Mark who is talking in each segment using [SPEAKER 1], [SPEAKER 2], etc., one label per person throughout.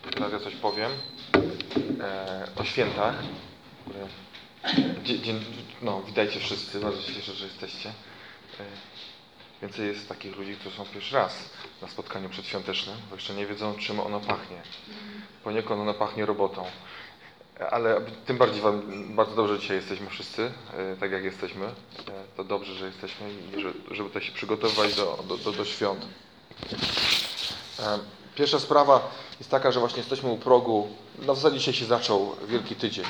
[SPEAKER 1] Teraz ja coś powiem o świętach. No, witajcie wszyscy, bardzo się cieszę, że jesteście. Więcej jest takich ludzi, którzy są pierwszy raz na spotkaniu przedświątecznym, bo jeszcze nie wiedzą, czym ono pachnie. Poniekąd ono pachnie robotą. Ale tym bardziej bardzo dobrze, że dzisiaj jesteśmy wszyscy, tak jak jesteśmy. To dobrze, że jesteśmy i żeby tutaj się przygotowywać do świąt. Pierwsza sprawa jest taka, że właśnie jesteśmy u progu. No w zasadzie dzisiaj się zaczął Wielki Tydzień.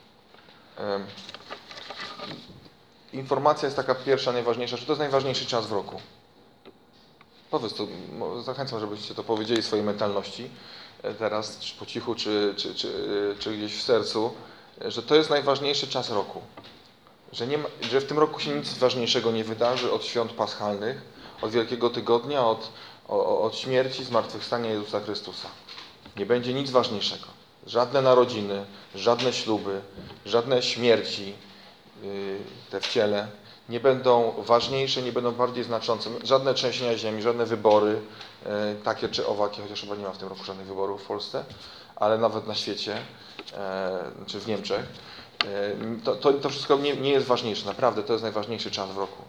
[SPEAKER 1] Informacja jest taka pierwsza, najważniejsza, że to jest najważniejszy czas w roku. Powiedz to, zachęcam, żebyście to powiedzieli swojej mentalności teraz, czy po cichu, czy gdzieś w sercu, że to jest najważniejszy czas roku. Że w tym roku się nic ważniejszego nie wydarzy od świąt paschalnych, od Wielkiego Tygodnia, od śmierci, zmartwychwstania Jezusa Chrystusa. Nie będzie nic ważniejszego. Żadne narodziny, żadne śluby, żadne śmierci, te w ciele, nie będą ważniejsze, nie będą bardziej znaczące. Żadne trzęsienia ziemi, żadne wybory, takie czy owakie, chociaż chyba nie ma w tym roku żadnych wyborów w Polsce, ale nawet na świecie, czy w Niemczech. To wszystko nie jest ważniejsze. Naprawdę to jest najważniejszy czas w roku.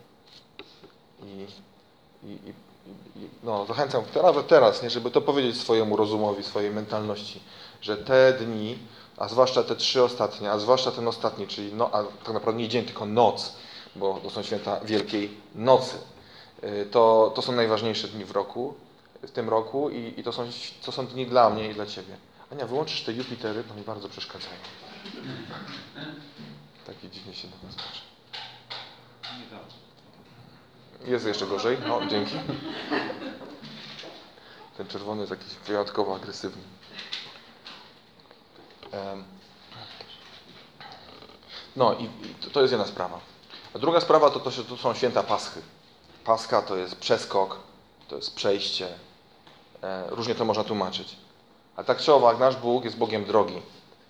[SPEAKER 1] No, zachęcam nawet teraz, nie, żeby to powiedzieć swojemu rozumowi, swojej mentalności, że te dni, a zwłaszcza te 3 ostatnie, a zwłaszcza ten ostatni, czyli a tak naprawdę nie dzień, tylko noc, bo to są święta Wielkiej Nocy. To są najważniejsze dni w tym roku i to są dni dla mnie i dla Ciebie. Ania, wyłączysz te Jupitery, bo mi bardzo przeszkadzają. Taki dziwnie się do nas patrzy. Jest jeszcze gorzej. No, dzięki. Ten czerwony jest jakiś wyjątkowo agresywny. No i to jest jedna sprawa. A druga sprawa to są święta Paschy. Pascha to jest przeskok, to jest przejście. Różnie to można tłumaczyć. A tak czy owak, nasz Bóg jest Bogiem drogi.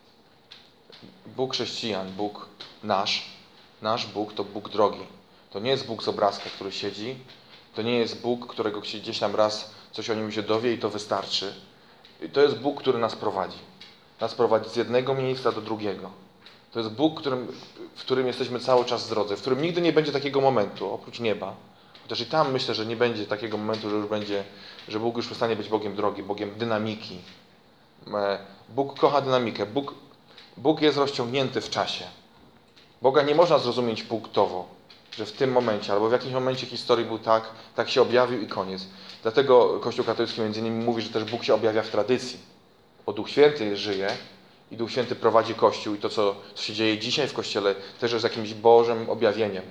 [SPEAKER 1] Bóg chrześcijan, Bóg nasz Bóg to Bóg drogi. To nie jest Bóg z obrazka, który siedzi. To nie jest Bóg, którego gdzieś tam raz coś o nim się dowie i to wystarczy. To jest Bóg, który nas prowadzi. Nas prowadzi z jednego miejsca do drugiego. To jest Bóg, w którym jesteśmy cały czas w drodze, w którym nigdy nie będzie takiego momentu, oprócz nieba. Chociaż i tam myślę, że nie będzie takiego momentu, że Bóg już przestanie być Bogiem drogi, Bogiem dynamiki. Bóg kocha dynamikę. Bóg jest rozciągnięty w czasie. Boga nie można zrozumieć punktowo, że w tym momencie, albo w jakimś momencie historii był tak się objawił i koniec. Dlatego Kościół katolicki między innymi mówi, że też Bóg się objawia w tradycji, bo Duch Święty żyje i Duch Święty prowadzi Kościół i to, co się dzieje dzisiaj w Kościele, też jest jakimś Bożym objawieniem.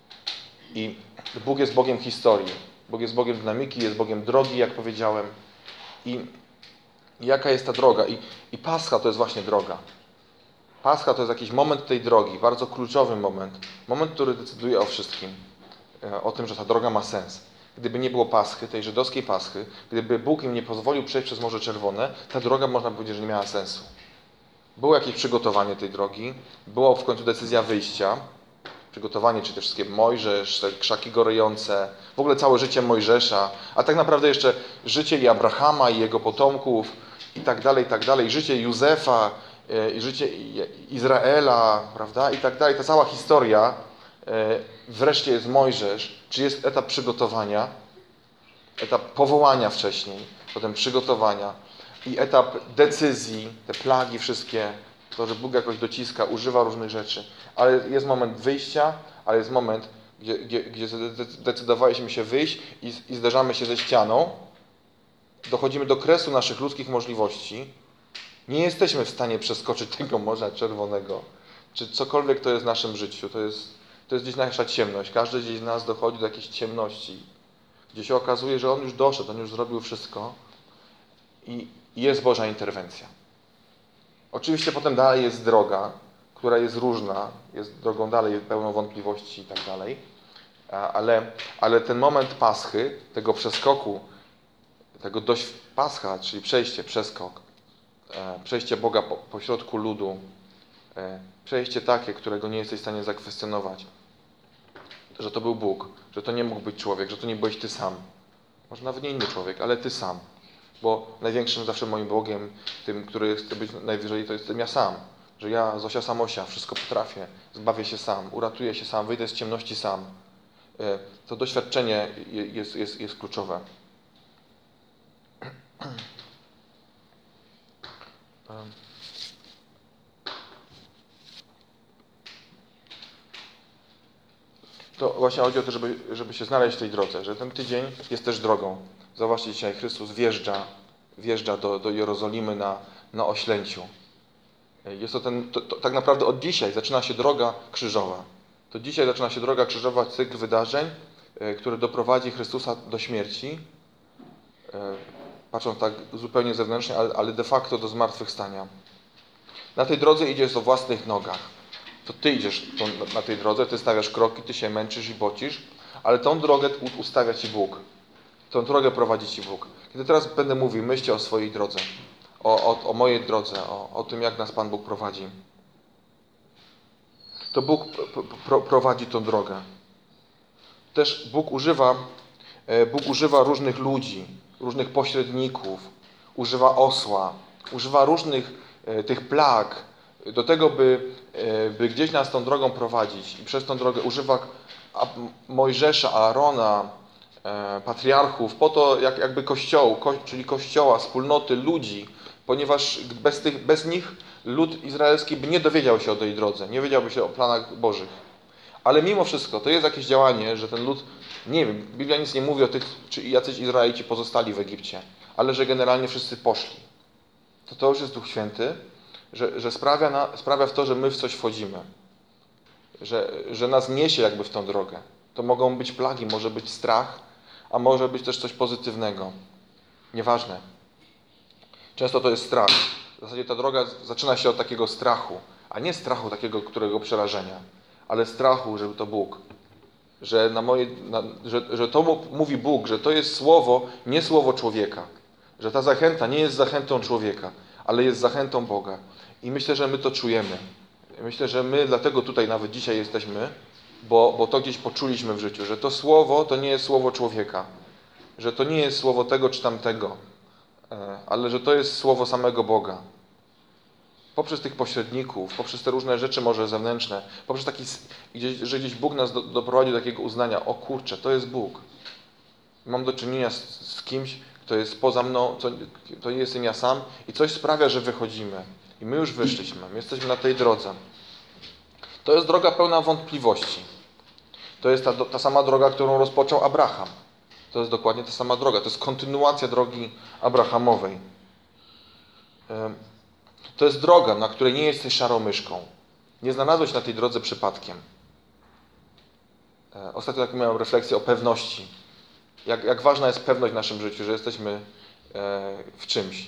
[SPEAKER 1] I Bóg jest Bogiem historii, Bóg jest Bogiem dynamiki, jest Bogiem drogi, jak powiedziałem. I jaka jest ta droga? I Pascha to jest właśnie droga. Pascha to jest jakiś moment tej drogi, bardzo kluczowy moment. Moment, który decyduje o wszystkim. O tym, że ta droga ma sens. Gdyby nie było Paschy, tej żydowskiej Paschy, gdyby Bóg im nie pozwolił przejść przez Morze Czerwone, ta droga, można powiedzieć, że nie miała sensu. Było jakieś przygotowanie tej drogi, była w końcu decyzja wyjścia. Przygotowanie, czy te wszystkie Mojżesz, te krzaki gorejące, w ogóle całe życie Mojżesza, a tak naprawdę jeszcze życie i Abrahama, i jego potomków, i tak dalej, życie Józefa, i życie Izraela, prawda, i tak dalej. Ta cała historia, wreszcie jest Mojżesz, czy jest etap przygotowania, etap powołania wcześniej, potem przygotowania i etap decyzji, te plagi wszystkie, to, że Bóg jakoś dociska, używa różnych rzeczy, ale jest moment wyjścia, ale jest moment, gdzie zdecydowaliśmy się wyjść i zderzamy się ze ścianą, dochodzimy do kresu naszych ludzkich możliwości. Nie jesteśmy w stanie przeskoczyć tego Morza Czerwonego, czy cokolwiek to jest w naszym życiu. To jest gdzieś nasza ciemność. Każdy gdzieś z nas dochodzi do jakiejś ciemności, gdzie się okazuje, że on już doszedł, on już zrobił wszystko i jest Boża interwencja. Oczywiście potem dalej jest droga, która jest różna, jest drogą dalej pełną wątpliwości i tak dalej, ale ten moment Paschy, tego przeskoku, tego dość Pascha, czyli przejście, przeskok, przejście Boga pośrodku ludu, przejście takie, którego nie jesteś w stanie zakwestionować, że to był Bóg, że to nie mógł być człowiek, że to nie byłeś ty sam. Może nawet nie inny człowiek, ale ty sam. Bo największym zawsze moim Bogiem, tym, który chce być najwyżej, to jestem ja sam. Że ja, Zosia Samosia, wszystko potrafię, zbawię się sam, uratuję się sam, wyjdę z ciemności sam. To doświadczenie jest kluczowe. To właśnie chodzi o to, żeby się znaleźć w tej drodze, że ten tydzień jest też drogą. Zobaczcie, dzisiaj Chrystus wjeżdża do Jerozolimy na oślęciu. Jest to tak naprawdę od dzisiaj zaczyna się droga krzyżowa. To dzisiaj zaczyna się droga krzyżowa, cykl wydarzeń, który doprowadzi Chrystusa do śmierci, patrząc tak zupełnie zewnętrznie, ale de facto do zmartwychwstania. Na tej drodze idziesz o własnych nogach. To ty idziesz na tej drodze, ty stawiasz kroki, ty się męczysz i bocisz, ale tą drogę ustawia ci Bóg. Tą drogę prowadzi ci Bóg. Kiedy teraz będę mówił, myślcie o swojej drodze, o mojej drodze, o tym, jak nas Pan Bóg prowadzi. To Bóg prowadzi tą drogę. Też Bóg używa różnych ludzi, różnych pośredników, używa osła, używa różnych tych plag do tego, by gdzieś nas tą drogą prowadzić. I przez tą drogę używa Mojżesza, Aarona, patriarchów, po to jakby kościołu, czyli kościoła, wspólnoty ludzi, ponieważ bez nich lud izraelski by nie dowiedział się o tej drodze, nie wiedziałby się o planach Bożych. Ale mimo wszystko to jest jakieś działanie, że ten lud, nie wiem, Biblia nic nie mówi o tych, czy jacyś Izraelici pozostali w Egipcie, ale że generalnie wszyscy poszli. To już jest Duch Święty, że sprawia w to, że my w coś wchodzimy. Że nas niesie jakby w tą drogę. To mogą być plagi, może być strach, a może być też coś pozytywnego. Nieważne. Często to jest strach. W zasadzie ta droga zaczyna się od takiego strachu, a nie strachu takiego, którego przerażenia, ale strachu, że to Bóg. Że to mówi Bóg, że to jest słowo, nie słowo człowieka. Że ta zachęta nie jest zachętą człowieka, ale jest zachętą Boga. I myślę, że my to czujemy. Myślę, że my dlatego tutaj nawet dzisiaj jesteśmy, bo to gdzieś poczuliśmy w życiu, że to słowo to nie jest słowo człowieka. Że to nie jest słowo tego czy tamtego, ale że to jest słowo samego Boga. Poprzez tych pośredników, poprzez te różne rzeczy może zewnętrzne, poprzez że gdzieś Bóg nas doprowadzi do takiego uznania, o kurczę, to jest Bóg. Mam do czynienia z kimś, kto jest poza mną, to nie jestem ja sam i coś sprawia, że wychodzimy. I my już wyszliśmy, my jesteśmy na tej drodze. To jest droga pełna wątpliwości. To jest ta sama droga, którą rozpoczął Abraham. To jest dokładnie ta sama droga. To jest kontynuacja drogi abrahamowej. To jest droga, na której nie jesteś szarą myszką. Nie znalazłeś na tej drodze przypadkiem. Ostatnio taką miałem refleksję o pewności. Jak ważna jest pewność w naszym życiu, że jesteśmy w czymś.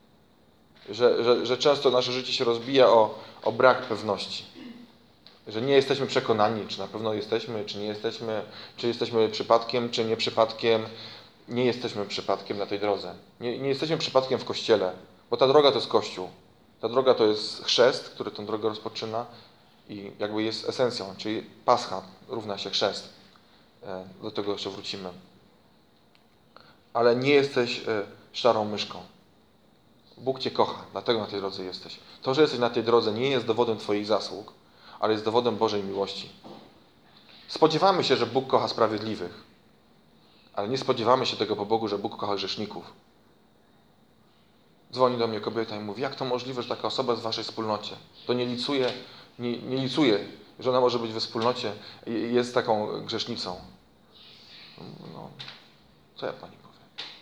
[SPEAKER 1] Że często nasze życie się rozbija o brak pewności. Że nie jesteśmy przekonani, czy na pewno jesteśmy, czy nie jesteśmy, czy jesteśmy przypadkiem, czy nie przypadkiem. Nie jesteśmy przypadkiem na tej drodze. Nie jesteśmy przypadkiem w Kościele, bo ta droga to jest Kościół. Ta droga to jest chrzest, który tę drogę rozpoczyna i jakby jest esencją, czyli Pascha równa się chrzest. Do tego jeszcze wrócimy. Ale nie jesteś szarą myszką. Bóg Cię kocha, dlatego na tej drodze jesteś. To, że jesteś na tej drodze, nie jest dowodem Twoich zasług, ale jest dowodem Bożej miłości. Spodziewamy się, że Bóg kocha sprawiedliwych, ale nie spodziewamy się tego po Bogu, że Bóg kocha grzeszników. Dzwoni do mnie kobieta i mówi, jak to możliwe, że taka osoba jest w Waszej wspólnocie? To nie licuje, że ona może być we wspólnocie i jest taką grzesznicą. No, co ja Pani powiem?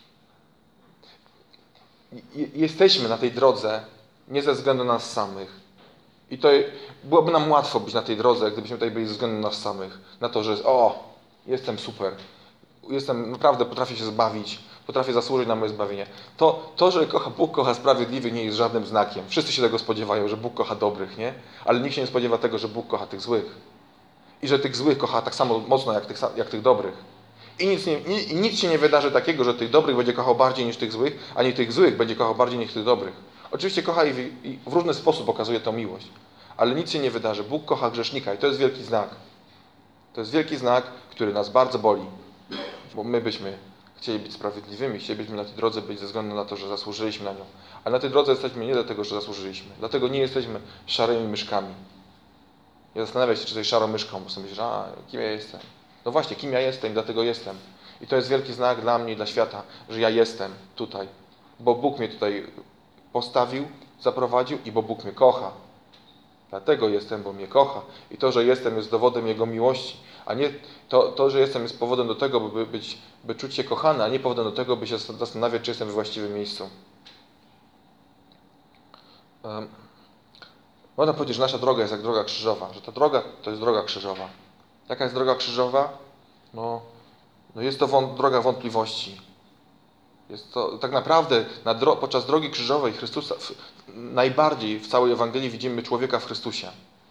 [SPEAKER 1] Jesteśmy na tej drodze nie ze względu na nas samych. I to byłoby nam łatwo być na tej drodze, gdybyśmy tutaj byli ze względu na nas samych. Na to, że jestem super, naprawdę potrafię się zbawić, potrafię zasłużyć na moje zbawienie. To, że Bóg kocha sprawiedliwych, nie jest żadnym znakiem. Wszyscy się tego spodziewają, że Bóg kocha dobrych, nie? Ale nikt się nie spodziewa tego, że Bóg kocha tych złych. I że tych złych kocha tak samo mocno jak tych dobrych. I nic się nie wydarzy takiego, że tych dobrych będzie kochał bardziej niż tych złych, ani tych złych będzie kochał bardziej niż tych dobrych. Oczywiście kocha i w różny sposób okazuje tę miłość. Ale nic się nie wydarzy. Bóg kocha grzesznika i to jest wielki znak. To jest wielki znak, który nas bardzo boli. Bo my byśmy chcieli być sprawiedliwymi, chcielibyśmy na tej drodze być ze względu na to, że zasłużyliśmy na nią. Ale na tej drodze jesteśmy nie dlatego, że zasłużyliśmy. Dlatego nie jesteśmy szarymi myszkami. Nie zastanawiaj się, czy jesteś szarą myszką, bo sobie myślisz, kim ja jestem? No właśnie, kim ja jestem, dlatego jestem. I to jest wielki znak dla mnie i dla świata, że ja jestem tutaj. Bo Bóg mnie tutaj postawił, zaprowadził i bo Bóg mnie kocha. Dlatego jestem, bo mnie kocha. I to, że jestem, jest dowodem Jego miłości. A nie to, że jestem, jest powodem do tego, by czuć się kochany, a nie powodem do tego, by się zastanawiać, czy jestem we właściwym miejscu. Można powiedzieć, że nasza droga jest jak droga krzyżowa. Że ta droga to jest droga krzyżowa. Jaka jest droga krzyżowa? No jest to droga wątpliwości. Jest to tak naprawdę podczas drogi krzyżowej Chrystusa najbardziej w całej Ewangelii widzimy człowieka w Chrystusie.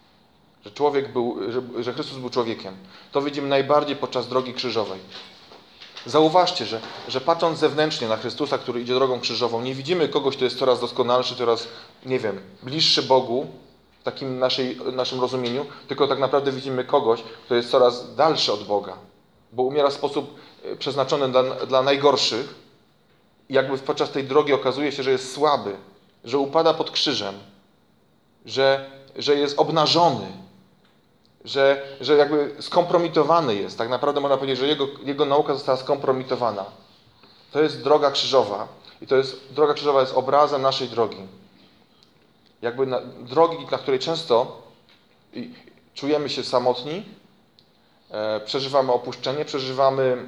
[SPEAKER 1] Że Chrystus był człowiekiem. To widzimy najbardziej podczas drogi krzyżowej. Zauważcie, że patrząc zewnętrznie na Chrystusa, który idzie drogą krzyżową, nie widzimy kogoś, kto jest coraz doskonalszy, coraz, bliższy Bogu w takim naszym rozumieniu, tylko tak naprawdę widzimy kogoś, kto jest coraz dalszy od Boga, bo umiera w sposób przeznaczony dla najgorszych i jakby podczas tej drogi okazuje się, że jest słaby, że upada pod krzyżem, że jest obnażony, że jakby skompromitowany jest. Tak naprawdę można powiedzieć, że jego nauka została skompromitowana. To jest droga krzyżowa. I droga krzyżowa jest obrazem naszej drogi. Drogi, na której często czujemy się samotni, przeżywamy opuszczenie, przeżywamy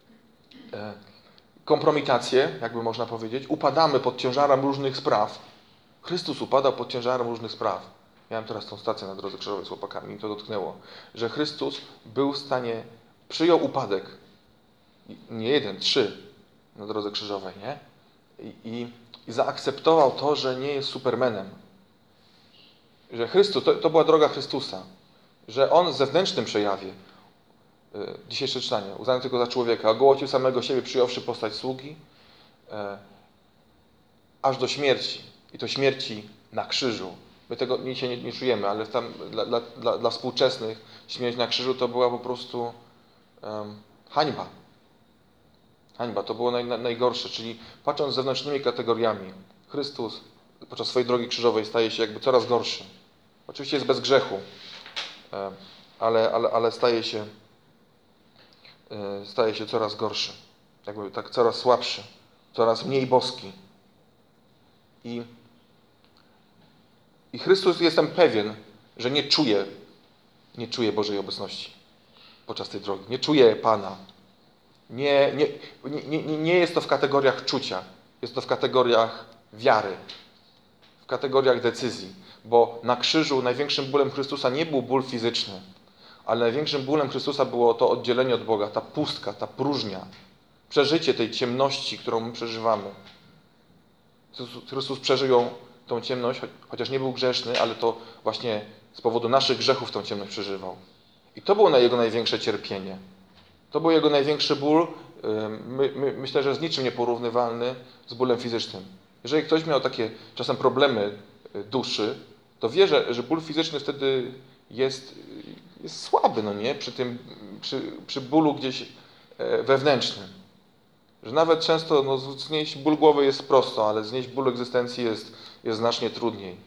[SPEAKER 1] kompromitację, jakby można powiedzieć. Upadamy pod ciężarem różnych spraw. Chrystus upadał pod ciężarem różnych spraw. Miałem teraz tą stację na drodze krzyżowej z chłopakami i to dotknęło, że Chrystus był w stanie, przyjął upadek, nie jeden, 3 na drodze krzyżowej, nie? I zaakceptował to, że nie jest supermenem. Że Chrystus, to była droga Chrystusa, że On w zewnętrznym przejawie, dzisiejsze czytanie, uznany tylko za człowieka, ogołocił samego siebie, przyjąwszy postać sługi, aż do śmierci. I to śmierci na krzyżu. My tego się nie czujemy, ale tam dla współczesnych śmierć na krzyżu to była po prostu hańba. Hańba, to było najgorsze. Czyli patrząc zewnętrznymi kategoriami, Chrystus podczas swojej drogi krzyżowej staje się jakby coraz gorszy. Oczywiście jest bez grzechu, ale staje się coraz gorszy. Jakby tak coraz słabszy, coraz mniej boski. I Chrystus, jestem pewien, że nie czuje Bożej obecności podczas tej drogi. Nie czuje Pana. Nie jest to w kategoriach czucia. Jest to w kategoriach wiary. W kategoriach decyzji. Bo na krzyżu największym bólem Chrystusa nie był ból fizyczny, ale największym bólem Chrystusa było to oddzielenie od Boga, ta pustka, ta próżnia. Przeżycie tej ciemności, którą my przeżywamy. Chrystus przeżył tą ciemność, chociaż nie był grzeszny, ale to właśnie z powodu naszych grzechów tą ciemność przeżywał. I to było Jego największe cierpienie. To był Jego największy ból, myślę, że z niczym nieporównywalny z bólem fizycznym. Jeżeli ktoś miał takie czasem problemy duszy, to wie, że ból fizyczny wtedy jest słaby, przy bólu gdzieś wewnętrznym. Że nawet często znieść ból głowy jest prosto, ale znieść ból egzystencji jest znacznie trudniej.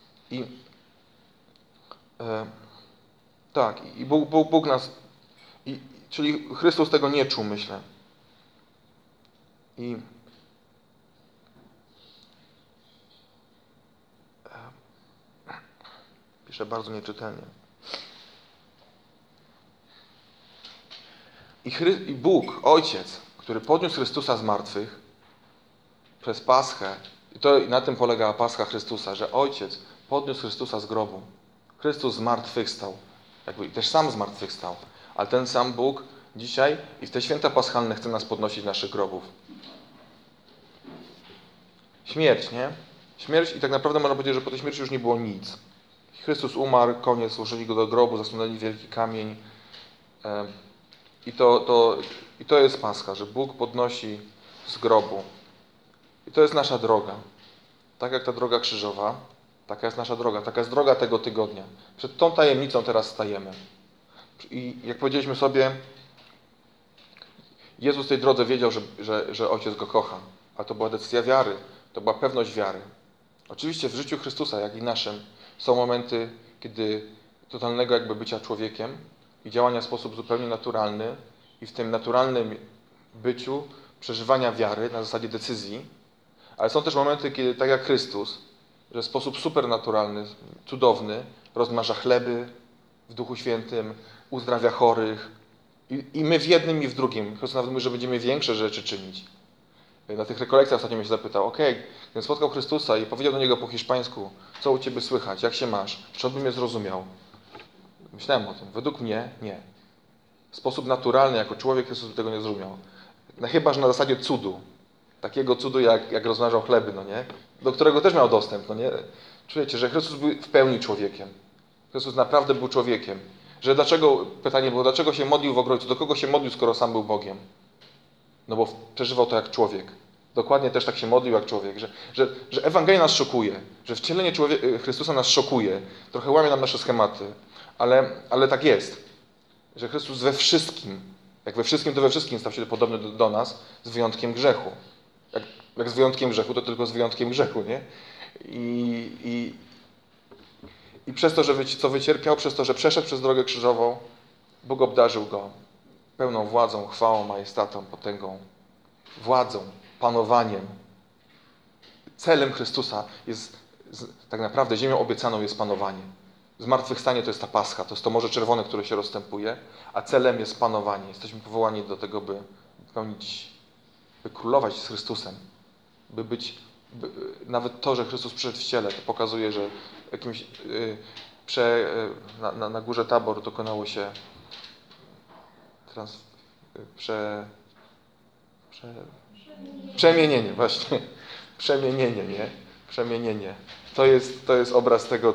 [SPEAKER 1] I Bóg nas... Czyli Chrystus tego nie czuł, myślę. Piszę bardzo nieczytelnie. I Bóg, Ojciec, który podniósł Chrystusa z martwych przez Paschę, i na tym polegała Pascha Chrystusa, że Ojciec podniósł Chrystusa z grobu. Chrystus zmartwychwstał, i też sam zmartwychwstał, ale ten sam Bóg dzisiaj i w te święta paschalne chce nas podnosić z naszych grobów. Śmierć, nie? Śmierć i tak naprawdę można powiedzieć, że po tej śmierci już nie było nic. Chrystus umarł, koniec, złożyli Go do grobu, zasunęli wielki kamień. I to jest Pascha, że Bóg podnosi z grobu. I to jest nasza droga. Tak jak ta droga krzyżowa, taka jest nasza droga. Taka jest droga tego tygodnia. Przed tą tajemnicą teraz stajemy. I jak powiedzieliśmy sobie, Jezus w tej drodze wiedział, że Ojciec Go kocha, ale to była decyzja wiary, to była pewność wiary. Oczywiście w życiu Chrystusa, jak i naszym, są momenty, kiedy totalnego jakby bycia człowiekiem i działania w sposób zupełnie naturalny i w tym naturalnym byciu przeżywania wiary na zasadzie decyzji, ale są też momenty, kiedy tak jak Chrystus, że w sposób supernaturalny, cudowny, rozmnaża chleby w Duchu Świętym, uzdrawia chorych i my w jednym i w drugim. Chrystus nawet mówi, że będziemy większe rzeczy czynić. Na tych rekolekcjach ostatnio mnie się zapytał, gdybym spotkał Chrystusa i powiedział do Niego po hiszpańsku, co u Ciebie słychać, jak się masz, czy On by mnie zrozumiał? Myślałem o tym. Według mnie nie. W sposób naturalny, jako człowiek Chrystus by tego nie zrozumiał. No, chyba że na zasadzie cudu. Takiego cudu, jak rozmnażał chleby, no nie? Do którego też miał dostęp, no nie? Czujecie, że Chrystus był w pełni człowiekiem. Chrystus naprawdę był człowiekiem. Pytanie było, dlaczego się modlił w ogrodzie? Do kogo się modlił, skoro sam był Bogiem? No bo przeżywał to jak człowiek. Dokładnie też tak się modlił jak człowiek. Że Ewangelia nas szokuje. Że wcielenie Chrystusa nas szokuje. Trochę łamie nam nasze schematy. Ale tak jest. Że Chrystus we wszystkim, jak we wszystkim, to we wszystkim stał się podobny do nas, z wyjątkiem grzechu. Jak z wyjątkiem grzechu, to tylko z wyjątkiem grzechu, nie? I przez to, co wycierpiał, przez to, że przeszedł przez drogę krzyżową, Bóg obdarzył Go pełną władzą, chwałą, majestatą, potęgą, władzą, panowaniem. Celem Chrystusa jest, tak naprawdę ziemią obiecaną jest panowanie. Zmartwychwstanie to jest ta Pascha, to jest to Morze Czerwone, które się rozstępuje, a celem jest panowanie. Jesteśmy powołani do tego, by królować z Chrystusem, nawet to, że Chrystus przyszedł w ciele, to pokazuje, że na górze Tabor dokonało się przemienienie, właśnie. Przemienienie, nie? Przemienienie. To jest obraz tego,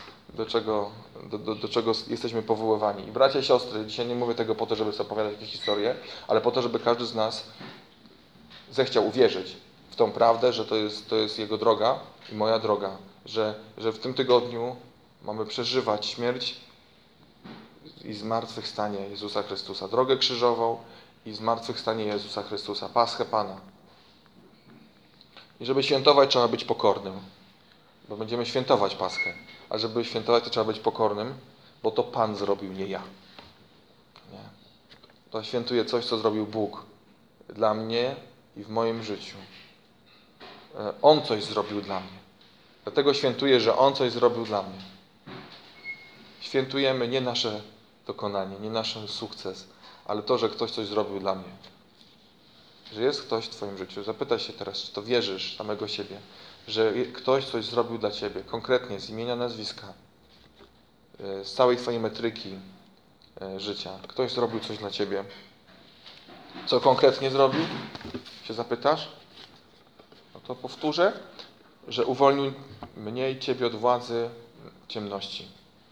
[SPEAKER 1] do czego jesteśmy powoływani. I bracia i siostry, dzisiaj nie mówię tego po to, żeby sobie opowiadać jakieś historie, ale po to, żeby każdy z nas zechciał uwierzyć w tą prawdę, że to jest Jego droga i moja droga. Że w tym tygodniu mamy przeżywać śmierć i zmartwychwstanie Jezusa Chrystusa. Drogę krzyżową i zmartwychwstanie Jezusa Chrystusa. Paschę Pana. I żeby świętować, trzeba być pokornym. Bo będziemy świętować Paschę. A żeby świętować, to trzeba być pokornym, bo to Pan zrobił, nie ja. Nie. To świętuje coś, co zrobił Bóg dla mnie i w moim życiu. On coś zrobił dla mnie. Dlatego świętuję, że On coś zrobił dla mnie. Świętujemy nie nasze dokonanie, nie nasz sukces, ale to, że ktoś coś zrobił dla mnie. Że jest ktoś w Twoim życiu. Zapytaj się teraz, czy to wierzysz samego siebie, że ktoś coś zrobił dla Ciebie, konkretnie z imienia, nazwiska, z całej Twojej metryki życia. Ktoś zrobił coś dla Ciebie. Co konkretnie zrobił? Się zapytasz? No to powtórzę, że uwolnił mnie i Ciebie od władzy ciemności.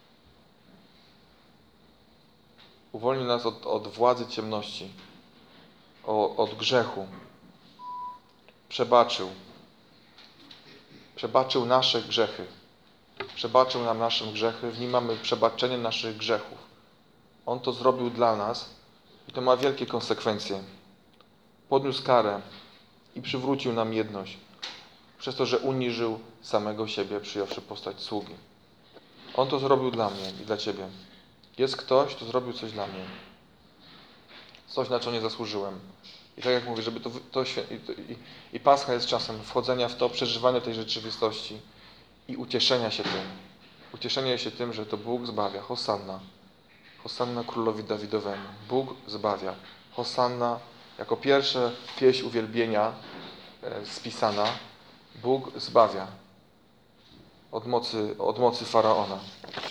[SPEAKER 1] Uwolnił nas od władzy ciemności, od grzechu. Przebaczył nasze grzechy. Przebaczył nam nasze grzechy. W Nim mamy przebaczenie naszych grzechów. On to zrobił dla nas i to ma wielkie konsekwencje. Podniósł karę i przywrócił nam jedność. Przez to, że uniżył samego siebie, przyjąwszy postać sługi. On to zrobił dla mnie i dla Ciebie. Jest ktoś, kto zrobił coś dla mnie. Coś, na co nie zasłużyłem. I tak jak mówię, żeby i Pascha jest czasem wchodzenia w to, przeżywania tej rzeczywistości i ucieszenia się tym. Ucieszenia się tym, że to Bóg zbawia. Hosanna. Hosanna Królowi Dawidowemu. Bóg zbawia. Hosanna jako pierwsza pieśń uwielbienia spisana. Bóg zbawia. Od mocy Faraona.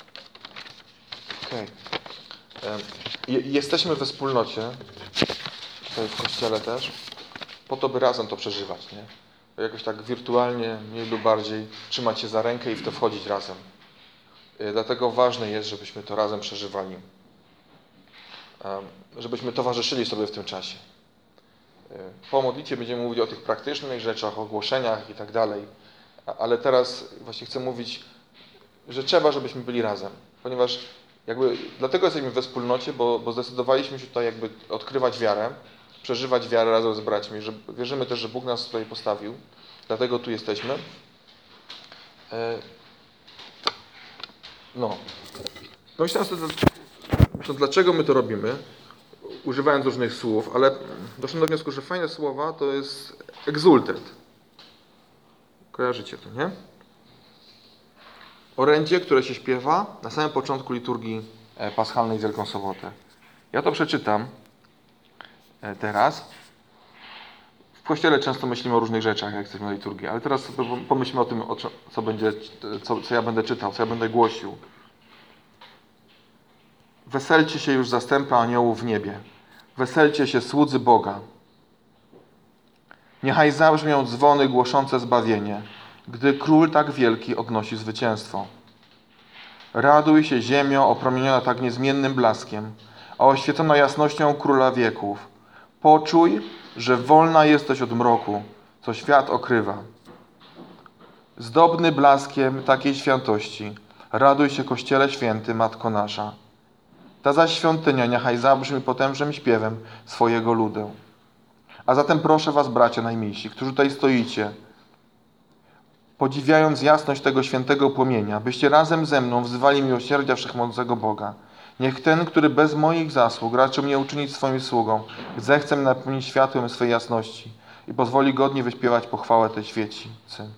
[SPEAKER 1] Okay. Jesteśmy we wspólnocie, tutaj w Kościele też, po to, by razem to przeżywać, nie? Jakoś tak wirtualnie, mniej lub bardziej, trzymać się za rękę i w to wchodzić razem. Dlatego ważne jest, żebyśmy to razem przeżywali. Żebyśmy towarzyszyli sobie w tym czasie. Po modlitwie będziemy mówić o tych praktycznych rzeczach, o ogłoszeniach i tak dalej, ale teraz właśnie chcę mówić, że trzeba, żebyśmy byli razem, ponieważ dlatego jesteśmy we wspólnocie, bo zdecydowaliśmy się tutaj odkrywać wiarę, przeżywać wiarę razem z braćmi, że wierzymy też, że Bóg nas tutaj postawił, dlatego tu jesteśmy. Myślałem sobie, dlaczego my to robimy, używając różnych słów, ale doszedłem do wniosku, że fajne słowa to jest exultet. Kojarzycie to, nie? Orędzie, które się śpiewa na samym początku liturgii paschalnej w Wielką Sobotę. Ja to przeczytam teraz. W Kościele często myślimy o różnych rzeczach, jak jesteśmy na liturgii, ale teraz pomyślmy o tym, co ja będę czytał, co ja będę głosił. Weselcie się już zastępy aniołów w niebie. Weselcie się słudzy Boga. Niechaj zabrzmią dzwony głoszące zbawienie, gdy Król tak wielki odnosi zwycięstwo. Raduj się ziemio opromieniona tak niezmiennym blaskiem, a oświecona jasnością Króla wieków. Poczuj, że wolna jesteś od mroku, co świat okrywa. Zdobny blaskiem takiej świętości, raduj się Kościele święty, Matko nasza. Ta zaś świątynia niechaj zabrzmi potężnym śpiewem swojego ludu. A zatem proszę was, bracia najmilsi, którzy tutaj stoicie, podziwiając jasność tego świętego płomienia, byście razem ze mną wzywali miłosierdzia wszechmocnego Boga. Niech ten, który bez moich zasług raczył mnie uczynić swoim sługą, zechce mnie napełnić światłem swej jasności i pozwoli godnie wyśpiewać pochwałę tej świecicy.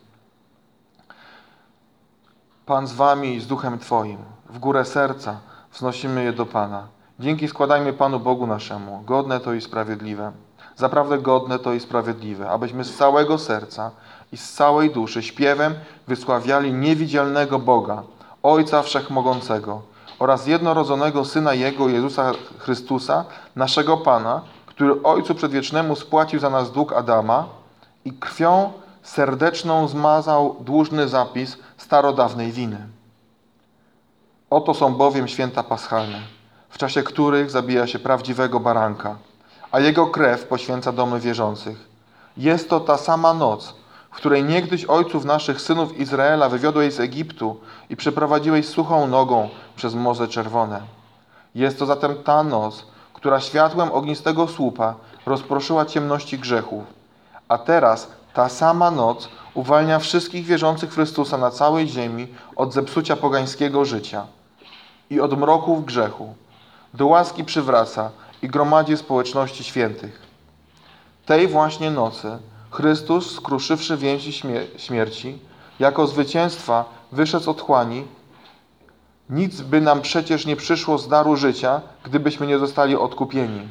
[SPEAKER 1] Pan z wami i z duchem Twoim. W górę serca wznosimy je do Pana. Dzięki składajmy Panu Bogu naszemu. Godne to i sprawiedliwe. Zaprawdę godne to i sprawiedliwe, abyśmy z całego serca i z całej duszy śpiewem wysławiali niewidzialnego Boga, Ojca Wszechmogącego oraz jednorodzonego Syna Jego, Jezusa Chrystusa, naszego Pana, który Ojcu Przedwiecznemu spłacił za nas dług Adama i krwią serdeczną zmazał dłużny zapis starodawnej winy. Oto są bowiem święta paschalne, w czasie których zabija się prawdziwego baranka, a jego krew poświęca domy wierzących. Jest to ta sama noc, w której niegdyś ojców naszych, synów Izraela, wywiodłeś z Egiptu i przeprowadziłeś suchą nogą przez Morze Czerwone. Jest to zatem ta noc, która światłem ognistego słupa rozproszyła ciemności grzechów. A teraz ta sama noc uwalnia wszystkich wierzących w Chrystusa na całej ziemi od zepsucia pogańskiego życia i od mroków grzechu. Do łaski przywraca i gromadzi społeczności świętych. Tej właśnie nocy Chrystus, skruszywszy więzi śmierci, jako zwycięstwa wyszedł z otchłani. Nic by nam przecież nie przyszło z daru życia, gdybyśmy nie zostali odkupieni.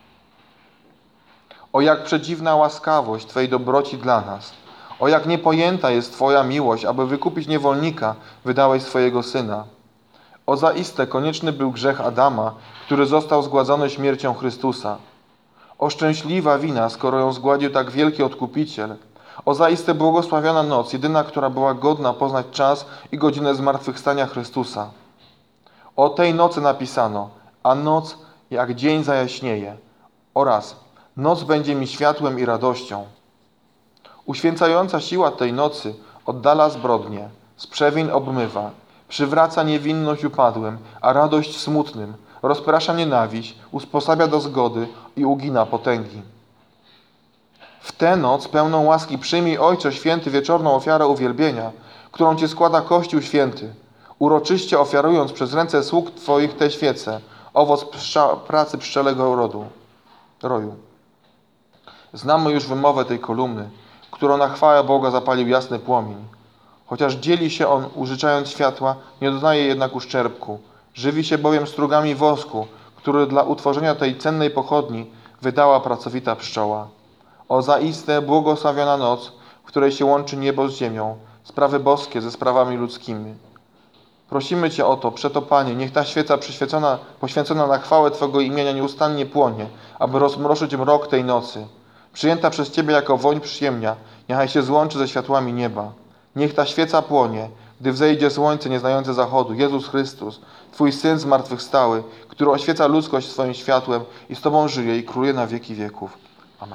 [SPEAKER 1] O jak przedziwna łaskawość Twej dobroci dla nas! O jak niepojęta jest Twoja miłość, aby wykupić niewolnika, wydałeś swojego Syna. O zaiste konieczny był grzech Adama, który został zgładzony śmiercią Chrystusa. O szczęśliwa wina, skoro ją zgładził tak wielki Odkupiciel. O zaiste błogosławiona noc, jedyna, która była godna poznać czas i godzinę zmartwychwstania Chrystusa. O tej nocy napisano, a noc jak dzień zajaśnieje oraz noc będzie mi światłem i radością. Uświęcająca siła tej nocy oddala zbrodnie, z przewin obmywa, przywraca niewinność upadłym, a radość smutnym, rozprasza nienawiść, usposabia do zgody i ugina potęgi. W tę noc pełną łaski przyjmij, Ojcze Święty, wieczorną ofiarę uwielbienia, którą Ci składa Kościół Święty, uroczyście ofiarując przez ręce sług Twoich te świece, owoc pracy pszczelego roju. Znamy już wymowę tej kolumny, którą na chwałę Boga zapalił jasny płomień. Chociaż dzieli się on, użyczając światła, nie doznaje jednak uszczerbku. Żywi się bowiem strugami wosku, który dla utworzenia tej cennej pochodni wydała pracowita pszczoła. O zaiste błogosławiona noc, w której się łączy niebo z ziemią, sprawy boskie ze sprawami ludzkimi. Prosimy Cię o to, przeto Panie, niech ta świeca poświęcona na chwałę Twego imienia nieustannie płonie, aby rozmroszyć mrok tej nocy. Przyjęta przez Ciebie jako woń przyjemnia, niechaj się złączy ze światłami nieba. Niech ta świeca płonie, gdy wzejdzie słońce nieznające zachodu, Jezus Chrystus, Twój Syn zmartwychwstały, który oświeca ludzkość swoim światłem i z Tobą żyje i króluje na wieki wieków. Amen.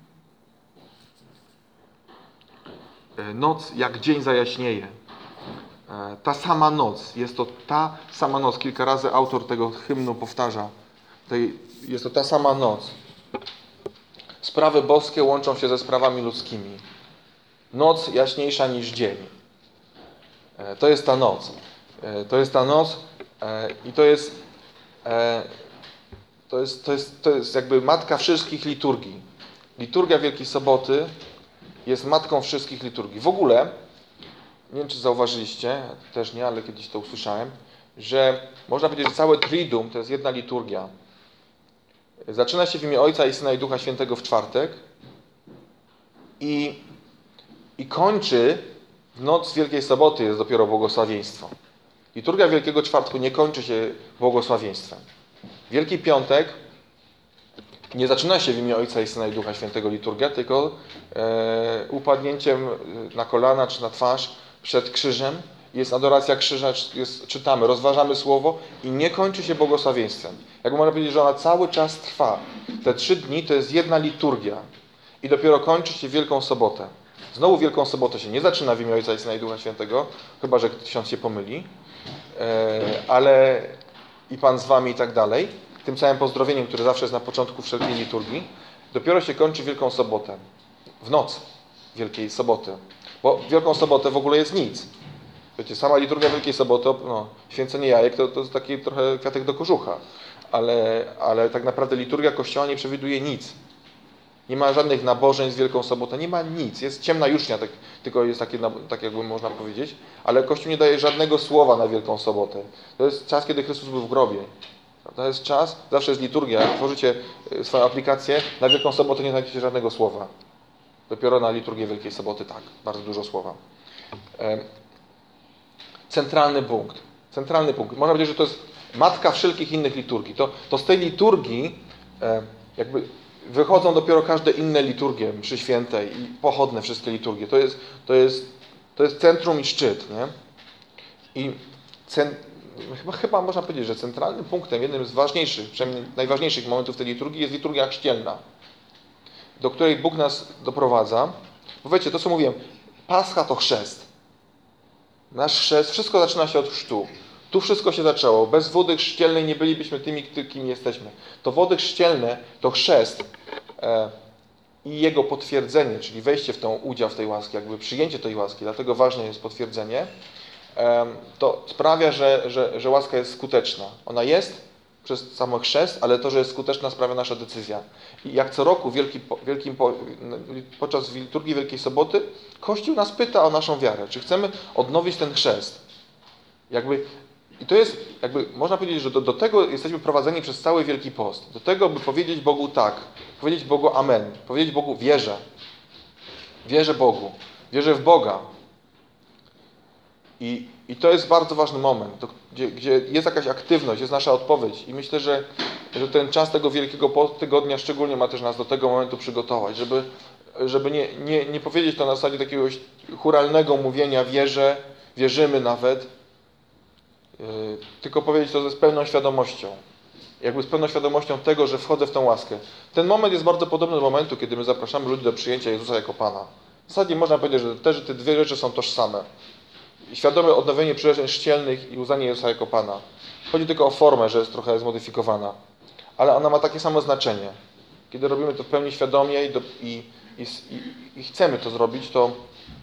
[SPEAKER 1] Noc jak dzień zajaśnieje. Ta sama noc, jest to ta sama noc. Kilka razy autor tego hymnu powtarza. Jest to ta sama noc. sprawy boskie łączą się ze sprawami ludzkimi. Noc jaśniejsza niż dzień. To jest ta noc. To jest ta noc i to jest jakby matka wszystkich liturgii. Liturgia Wielkiej Soboty jest matką wszystkich liturgii. W ogóle, nie wiem czy zauważyliście, też nie, ale kiedyś to usłyszałem, że można powiedzieć, że całe Triduum to jest jedna liturgia. Zaczyna się w imię Ojca i Syna i Ducha Świętego w czwartek i kończy w noc Wielkiej Soboty, jest dopiero błogosławieństwo. Liturgia Wielkiego Czwartku nie kończy się błogosławieństwem. Wielki Piątek nie zaczyna się w imię Ojca i Syna i Ducha Świętego liturgia, tylko upadnięciem na kolana czy na twarz przed krzyżem. Jest adoracja krzyża, czytamy, rozważamy Słowo i nie kończy się błogosławieństwem. Jakby można powiedzieć, że ona cały czas trwa. Te 3 dni to jest jedna liturgia i dopiero kończy się Wielką Sobotę. Znowu Wielką Sobotę się nie zaczyna w imię Ojca i Syna i Ducha Świętego, chyba że ksiądz się pomyli, ale i Pan z wami i tak dalej, tym całym pozdrowieniem, które zawsze jest na początku wszelkiej liturgii, dopiero się kończy Wielką Sobotę, w noc Wielkiej Soboty. Bo w Wielką Sobotę w ogóle jest nic. Wiecie, sama liturgia Wielkiej Soboty, święcenie jajek to jest taki trochę kwiatek do kożucha, ale tak naprawdę liturgia Kościoła nie przewiduje nic. Nie ma żadnych nabożeń z Wielką Sobotę, nie ma nic. Jest ciemna jucznia, tylko jest tak jakby można powiedzieć, ale Kościół nie daje żadnego słowa na Wielką Sobotę. To jest czas, kiedy Chrystus był w grobie. To jest czas, zawsze jest liturgia, jak tworzycie swoją aplikację, na Wielką Sobotę nie znajdziecie żadnego słowa. Dopiero na liturgię Wielkiej Soboty tak, bardzo dużo słowa. Centralny punkt. Można powiedzieć, że to jest matka wszelkich innych liturgii. To z tej liturgii jakby wychodzą dopiero każde inne liturgie, mszy świętej i pochodne wszystkie liturgie. To jest centrum i szczyt, nie? I chyba można powiedzieć, że centralnym punktem, jednym z ważniejszych, przynajmniej najważniejszych momentów tej liturgii jest liturgia chrzcielna, do której Bóg nas doprowadza. Bo wiecie, to co mówiłem, Pascha to chrzest. Nasz chrzest, wszystko zaczyna się od chrztu. Tu wszystko się zaczęło. Bez wody chrzcielnej nie bylibyśmy tymi, kim jesteśmy. To wody chrzcielne, to chrzest i jego potwierdzenie, czyli wejście w udział w tej łaski, jakby przyjęcie tej łaski, dlatego ważne jest potwierdzenie, to sprawia, że łaska jest skuteczna. Ona jest przez sam chrzest, ale to, że jest skuteczna, sprawia nasza decyzja. I jak co roku podczas liturgii Wielkiej Soboty Kościół nas pyta o naszą wiarę, czy chcemy odnowić ten chrzest. I to jest, można powiedzieć, że do tego jesteśmy prowadzeni przez cały Wielki Post. Do tego, by powiedzieć Bogu tak, powiedzieć Bogu amen, powiedzieć Bogu wierzę. Wierzę Bogu, wierzę w Boga. I to jest bardzo ważny moment, gdzie jest jakaś aktywność, jest nasza odpowiedź. I myślę, że ten czas tego Wielkiego Tygodnia szczególnie ma też nas do tego momentu przygotować, żeby nie powiedzieć to na zasadzie takiego churalnego mówienia wierzę, wierzymy nawet, tylko powiedzieć to z pełną świadomością. Jakby z pełną świadomością tego, że wchodzę w tą łaskę. Ten moment jest bardzo podobny do momentu, kiedy my zapraszamy ludzi do przyjęcia Jezusa jako Pana. W zasadzie można powiedzieć, że te dwie rzeczy są tożsame. Świadome odnowienie przyrzeczeń chrzcielnych i uznanie Jezusa jako Pana. Chodzi tylko o formę, że jest trochę zmodyfikowana. Ale ona ma takie samo znaczenie. Kiedy robimy to w pełni świadomie i chcemy to zrobić, to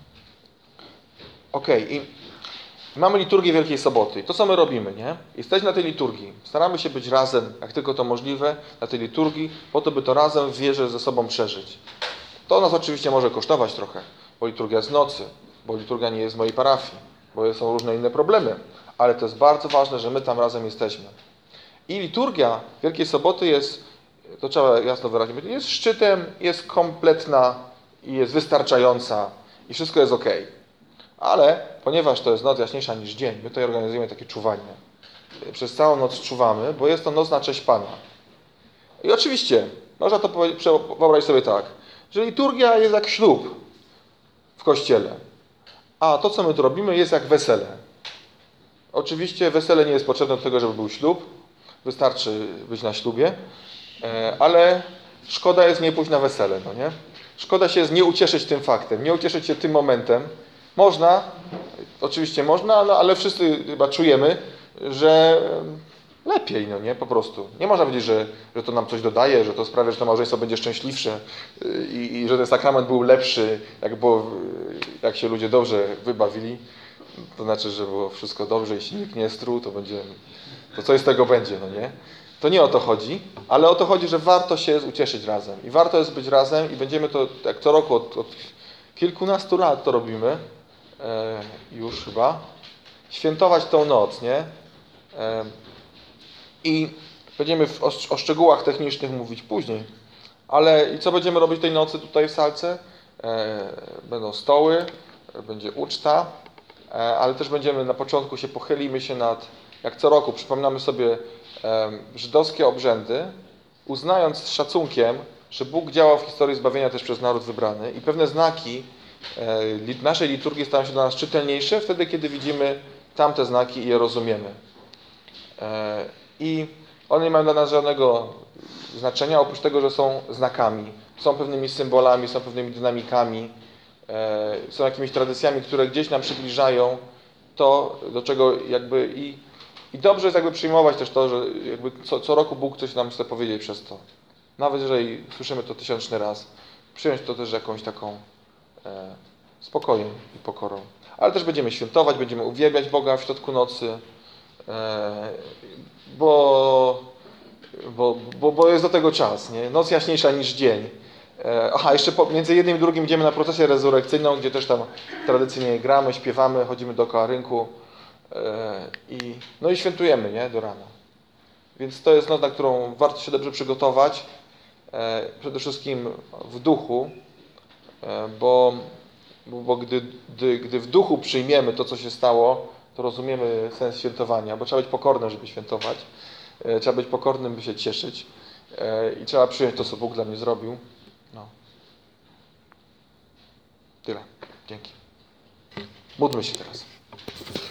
[SPEAKER 1] I mamy liturgię Wielkiej Soboty. To, co my robimy, nie? Jesteśmy na tej liturgii. Staramy się być razem, jak tylko to możliwe, na tej liturgii, po to, by to razem w wierze ze sobą przeżyć. To nas oczywiście może kosztować trochę, bo liturgia jest w nocy, bo liturgia nie jest w mojej parafii, bo są różne inne problemy. Ale to jest bardzo ważne, że my tam razem jesteśmy. I liturgia Wielkiej Soboty jest, to trzeba jasno wyraźnie powiedzieć, jest szczytem, jest kompletna i jest wystarczająca i wszystko jest okej. Ale ponieważ to jest noc jaśniejsza niż dzień, my tutaj organizujemy takie czuwanie. Przez całą noc czuwamy, bo jest to noc na cześć Pana. I oczywiście, można to wyobrazić sobie tak, że liturgia jest jak ślub w Kościele, a to, co my tu robimy, jest jak wesele. Oczywiście wesele nie jest potrzebne do tego, żeby był ślub, wystarczy być na ślubie, ale szkoda jest nie pójść na wesele, no nie? Szkoda się jest nie ucieszyć tym faktem, nie ucieszyć się tym momentem. Można, oczywiście można, ale wszyscy chyba czujemy, że lepiej, no nie? Po prostu. Nie można powiedzieć, że to nam coś dodaje, że to sprawia, że to małżeństwo będzie szczęśliwsze i że ten sakrament był lepszy, jak się ludzie dobrze wybawili. To znaczy, że było wszystko dobrze, jeśli nikt nie struł, to coś z tego będzie, no nie? To nie o to chodzi, ale o to chodzi, że warto się jest ucieszyć razem. I warto jest być razem i będziemy to, jak co roku, od kilkunastu lat to robimy, już chyba, świętować tą noc, nie? I będziemy o szczegółach technicznych mówić później. Ale i co będziemy robić tej nocy tutaj w salce? Będą stoły, będzie uczta, ale też będziemy na początku pochylimy się nad, jak co roku, przypominamy sobie żydowskie obrzędy, uznając z szacunkiem, że Bóg działał w historii zbawienia też przez naród wybrany i pewne znaki naszej liturgii stają się dla nas czytelniejsze wtedy, kiedy widzimy tamte znaki i je rozumiemy. I one nie mają dla nas żadnego znaczenia, oprócz tego, że są znakami, są pewnymi symbolami, są pewnymi dynamikami, są jakimiś tradycjami, które gdzieś nam przybliżają to, do czego i dobrze jest przyjmować też to, że co roku Bóg coś nam chce powiedzieć przez to. Nawet jeżeli słyszymy to 1000 raz, przyjąć to też jakąś taką spokojem i pokorą. Ale też będziemy świętować, będziemy uwielbiać Boga w środku nocy, bo jest do tego czas, nie? Noc jaśniejsza niż dzień. Jeszcze między jednym i drugim idziemy na procesję rezurekcyjną, gdzie też tam tradycyjnie gramy, śpiewamy, chodzimy dookoła rynku i świętujemy, nie? Do rana. Więc to jest noc, na którą warto się dobrze przygotować, przede wszystkim w duchu, bo gdy w duchu przyjmiemy to, co się stało, to rozumiemy sens świętowania, bo trzeba być pokornym, żeby świętować. Trzeba być pokornym, by się cieszyć i trzeba przyjąć to, co Bóg dla mnie zrobił. No. Tyle. Dzięki. Módlmy się teraz.